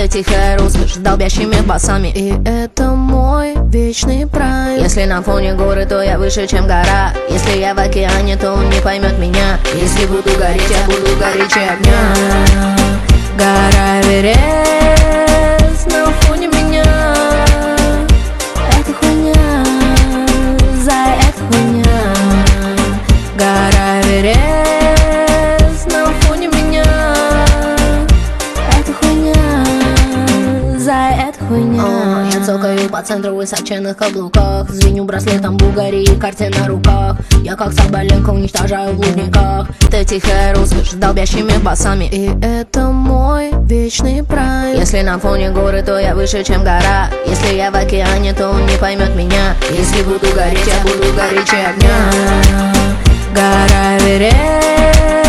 Ты тихая роскошь с долбящими басами, и это мой вечный прайм. Если на фоне горы, то я выше, чем гора. Если я в океане, то он не поймет меня. Если буду гореть, я буду горячее огня. Гора Эверест на фоне меня. Это хуйня, зай, это хуйня. Гора Эверест на фоне меня. Это хуйня, зай, это хуйня. Я цокаю по центру высоченных каблуках, звеню браслетом Булгарии и карте на руках. Я как Соболенко уничтожаю в лужниках. Ты тихая роскошь с долбящими басами, и это мой вечный прайм. Если на фоне горы, то я выше, чем гора. Если я в океане, то он не поймет меня. Если буду гореть, я буду горячее огня. Гора Эверест